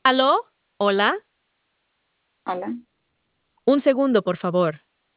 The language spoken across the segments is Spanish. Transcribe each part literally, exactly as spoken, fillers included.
¿Aló? ¿Hola? Hola. Un segundo, por favor.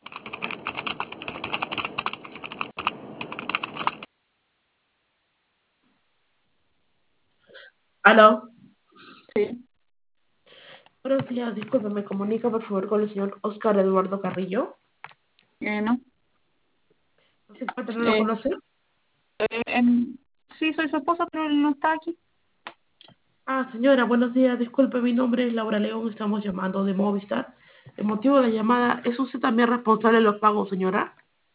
Aló, Sí, buenos días, disculpe, me comunica por favor con el señor Oscar Eduardo Carrillo. eh, no. No se encuentra, no lo Eh, conoce. eh, em, sí, soy su esposa, pero él no está aquí. Ah, señora, buenos días, disculpe, mi nombre es Laura León, estamos llamando de Movistar. El motivo de la llamada, ¿es usted también responsable de los pagos, señora?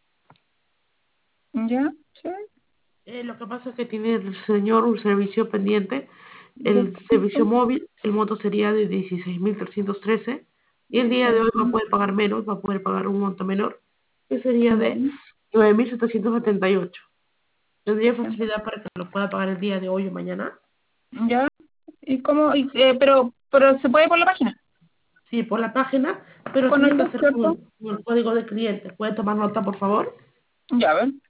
¿Ya? Sí. Eh, lo que pasa es que tiene el señor un servicio pendiente, ¿De el servicio cuánto? móvil, el monto sería de dieciséis mil trescientos trece y el día de dieciséis hoy va a mil. poder pagar menos, va a poder pagar un monto menor, que sería Ya. de nueve mil setecientos setenta y ocho. ¿Tendría setecientos. facilidad para que lo pueda pagar el día de hoy o mañana? ¿Ya? ¿Y cómo? Y, eh, pero, pero se puede por la página. Sí, por la página, pero Con el tiene que link, hacer con ¿cierto? el, con el código de cliente. ¿Puede tomar nota, por favor? Ya, a ver.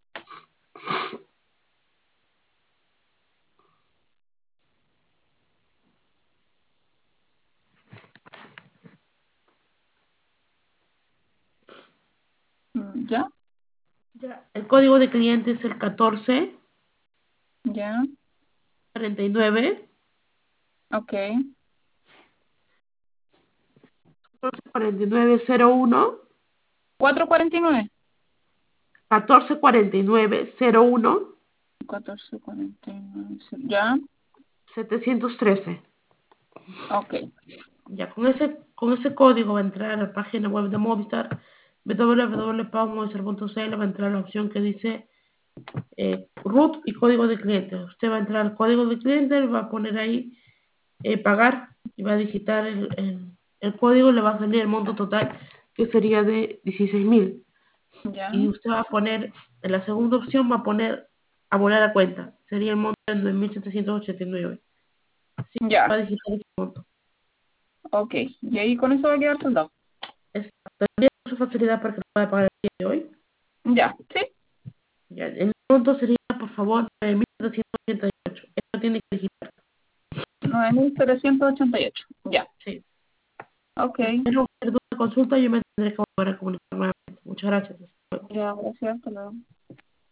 Mm, ¿Ya? Ya. El código de cliente es el catorce Ya. cuarenta y nueve Ok. cuarenta y nueve cero uno cuatrocientos cuarenta y nueve. catorce cuarenta y nueve cero uno catorcientos cuarenta y nueve. Sí. Ya. setecientos trece. Ok. Ya, con ese, con ese código va a entrar a la página web de Movistar, w w w punto pago movistar punto c l, va a entrar la opción que dice eh, root y código de cliente. Usted va a entrar al código de cliente, va a poner ahí eh, pagar y va a digitar el, el- el código, le va a salir el monto total que sería de dieciséis mil. Ya. Y usted va a poner, en la segunda opción va a poner abonar a cuenta, sería el monto de nueve mil setecientos ochenta y nueve. Sí, va Ya. a digitar ese monto. Ok. Y ahí con eso va a quedar soldado. Es, tendría su facilidad para que lo pueda pagar el día de hoy. Ya. Sí. Ya, el monto sería, por favor, nueve mil setecientos ochenta y ocho. Eso tiene que digitar. nueve mil setecientos ochenta y ocho. Ya. Sí. Ok. Si tiene cualquier duda, consulta, yo me tendré que volver a comunicar nuevamente. Muchas gracias. Ya, gracias. Hasta luego.